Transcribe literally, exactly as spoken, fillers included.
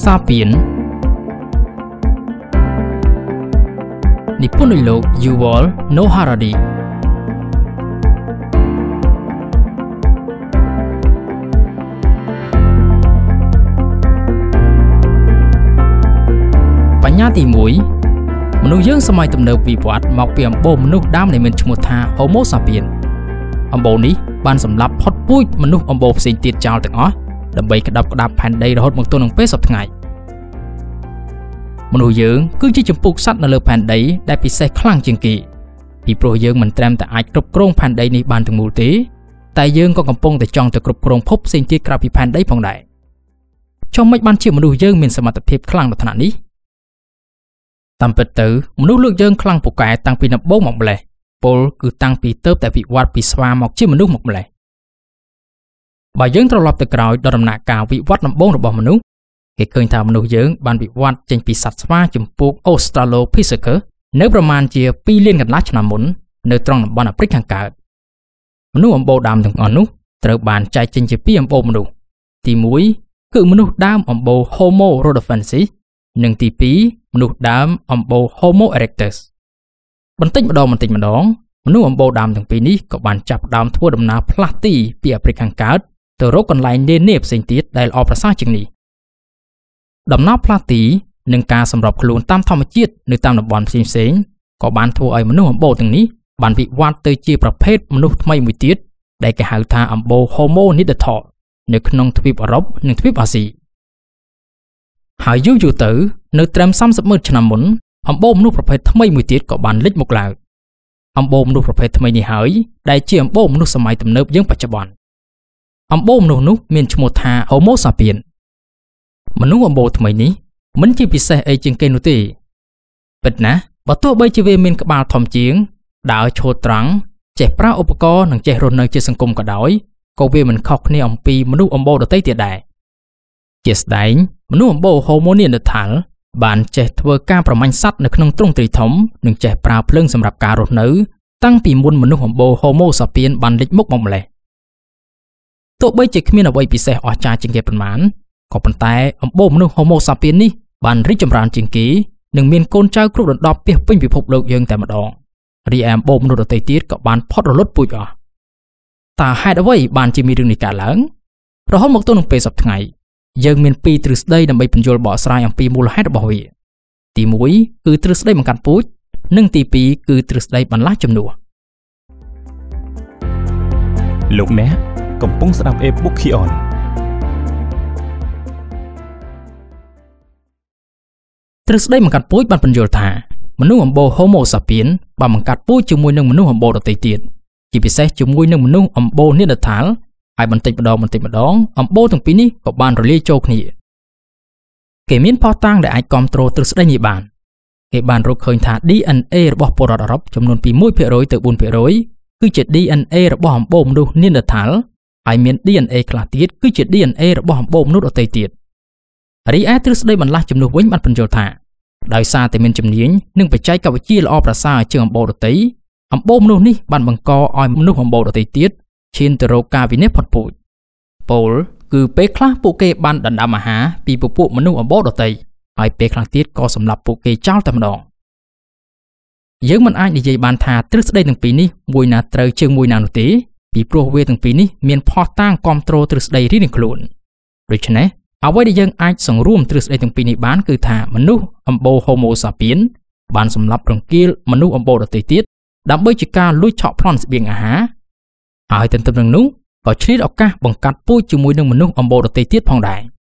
Sapiens និពន្ធដោយលោក Yuval Noah Harari បញ្ញត្តិទីមួយមនុស្សយើងសម័យទំនើបវិវត្តមកពីអំបូរមនុស្សដើមដែលមានឈ្មោះថា Homo sapiens អំបូរនេះបានសម្លាប់ផុតពូជមនុស្សអំបូរផ្សេងទៀតចោលទាំងអស់ដើម្បីក្តាប់ក្តាប់ផែនដីរហូតមកទល់នឹងពេលសព្វថ្ងៃមនុស្សយើងគឺជាចម្ពោះសត្វនៅលើផែនដីដែលពិសេសខ្លាំងជាងគេពីព្រោះយើងមិនត្រឹមតែអាចគ្រប់គ្រងផែនដីនេះបានទាំងមូលទេតែយើងក៏កំពុងតែចង់ទៅគ្រប់គ្រងភពផ្សេងទៀតក្រៅពីផែនដីផងដែរចុះមិនបានជាមនុស្សយើងមានសមត្ថភាពខ្លាំងដល់ថ្នាក់នេះតាមពិតទៅមនុស្សលោកយើងខ្លាំងពូកែតាំងពីដំបូងមកម្លេះពលគឺតាំងពីទៅតែវិវត្តពីស្វាមកជាមនុស្សមកម្លេះបើយើងត្រឡប់ទៅក្រោយដល់ដំណាក់កាលវិវត្តដំបូងរបស់មនុស្សគេឃើញថាមនុស្សយើងបានវិវត្តចេញពីសត្វស្វាចម្ពោះ Australopithecus នៅប្រមាណជាពីរលានកន្លះឆ្នាំមុននៅត្រង់តំបន់អាហ្វ្រិកខាងកើតមនុស្សអំបូរដើមទាំងអស់នោះត្រូវបានចែកចេញជាពីរអំបូរមនុស្សទីមួយគឺមនុស្សដើមអំបូរ Homo rhodophensis និងទីពីរមនុស្សដើមអំបូរ Homo erectus បន្តិចម្ដងបន្តិចម្ដងមនុស្សអំបូរដើមទាំងពីរនេះក៏បានចាប់ផ្ដើមធ្វើដំណើរផ្លាស់ទីពីអាហ្វ្រិកខាងកើតទៅរកកន្លែងនានាផ្សេងទៀតដែលល្អប្រសើរជាងនេះដំណើរផ្លាស់ទីនិងការសម្របខ្លួនតាមធម្មជាតិនៅតាមតំបន់ផ្សេងៗក៏បានធ្វើឲ្យមនុស្សអំបូរទាំងនេះបានវិវត្តទៅជាប្រភេទមនុស្សថ្មីមួយទៀតដែលគេហៅថាអំបូរ Homo neanderthal នៅក្នុងទ្វីបអឺរ៉ុបនិងទ្វីបអាស៊ីហើយយូរយូរទៅនៅត្រឹមសាមសិបម៉ឺនឆ្នាំមុនអំបូរមនុស្សប្រភេទថ្មីមួយទៀតក៏បានលេចមកឡើងអំបូរមនុស្សប្រភេទថ្មីនេះហើយដែលជាអំបូរមនុស្សសម័យទំនើបយើងបច្ចុប្បន្នអំបូរមនុស្សនោះមានឈ្មោះថា Homo sapiens មនុស្សអំបូរថ្មីនេះមិនជាពិសេសអីជាងគេនោះទេពិតណាស់បើទោះបីជាវាមានក្បាលធំជាងដើរឈរត្រង់ចេះប្រើឧបករណ៍និងចេះរស់នៅជាសង្គមក៏ដោយក៏វាមិនខុសគ្នាអំពីមនុស្សអំបូរដទៃទៀតដែរជាស្ដែងមនុស្សអំបូរ Homo neanderthal បានចេះធ្វើការប្រមាញ់សត្វនៅក្នុងទ្រង់ទ្រាយធំនិងចេះប្រើភ្លើងសម្រាប់ការរស់នៅតាំងពីមុនមនុស្សអំបូរ Homo sapiens បានលេចមុខមកម្លេះទោះបីជាគ្មានអ្វីពិសេសអស្ចារ្យជាងគេប៉ុន្មានក៏ប៉ុន្តែអំបូរមនុស្ស Homo sapiens នេះបានរីកចម្រើនជាងគេនិងមានកូនចៅគ្រប់ដណ្ដប់ពាសពេញពិភពលោកយើងតែម្ដងរីឯអំបូរមនុស្សដទៃទៀតក៏បានផុតរលត់ពូជអស់តើហេតុអ្វីបានជាមានរឿងនេះកើតឡើងរហូតមកទល់នឹងពេលសព្វថ្ងៃយើងមានពីរទ្រឹស្ដីដើម្បីបញ្យល់បកស្រាយអំពីមូលហេតុរបស់វាទីមួយគឺទ្រឹស្ដីបង្កាត់ពូជនិងទីពីរគឺទ្រឹស្ដីបន្លាស់ជំនួសលោកអ្នកកំពុងស្ដាប់ e-book Kion ទ្រឹស្ដីបង្កាត់ពូជបានបញ្យល់ថាមនុស្សអំបូរ Homo sapiens បានបង្កាត់ពូជជាមួយនឹងមនុស្សអំបូរដទៃទៀតជាពិសេសជាមួយនឹងមនុស្សអំបូរ Neanderthal ហើយបន្តិចម្ដងបន្តិចម្ដងអំបូរទាំងពីរនេះក៏បានរលាយចូលគ្នាគេមានភស្តុតាងដែលអាចគាំទ្រទ្រឹស្ដីនេះបានគេបានរកឃើញថា ឌី អិន เอ របស់ពលរដ្ឋអឺរ៉ុបចំនួនពីមួយភាគរយទៅបួនភាគរយគឺជា ឌី អិន เอ របស់អំបូរមនុស្ស Neanderthal ហើយមាន ឌី អិន เอ ខ្លះទៀតគឺជា ឌី អិន เอ របស់អំបូរមនុស្សដទៃទៀតរីឯទ្រឹស្ដីបន្លាស់ជំនួសវិញបានបញ្យល់ថាដោយសារតែមានជំនាញនិងបច្ចេកវិទ្យាល្អប្រសើរជាងអំបូរដទៃអំបូរមនុស្សនេះបានបង្កឲ្យមនុស្សអំបូរដទៃទៀតឈានទៅរកការវិនាសផុតពូជពលគឺពេលខ្លះពួកគេបានដណ្ដើមអាហារពីពពួកមនុស្សអំបូរដទៃហើយពេលខ្លះទៀតក៏សម្លាប់ពួកគេចោលតែម្ដងយើងមិនអាចនិយាយបានថាទ្រឹស្ដីទាំងពីរនេះមួយណាត្រូវជាងមួយណានោះទេពីព្រោះវាទាំងពីរនេះមានភស្តុតាងគាំទ្រទ្រឹស្ដីរៀងៗខ្លួនដូច្នេះអ្វីដែលយើងអាចសង្រួមទ្រឹស្ដីទាំងពីរនេះបានគឺថាមនុស្សអំបូរ Homo sapiens បានសម្លាប់រង្គាលមនុស្សអំបូរដទៃទៀតដើម្បីជាការលួចឆក់ប្លន់ស្បៀងអាហារហើយទន្ទឹមនឹងនោះក៏ឆ្លៀតឱកាសបង្កាត់ពូជជាមួយនឹងមនុស្សអំបូរដទៃទៀតផងដែរ